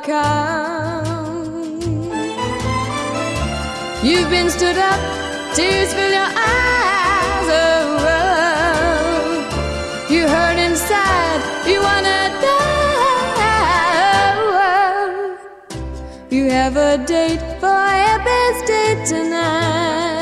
come. You've been stood up, tears fill your eyes. Oh, oh. You hurt inside, you wanna die. Oh, oh. You have a date for a birthday tonight.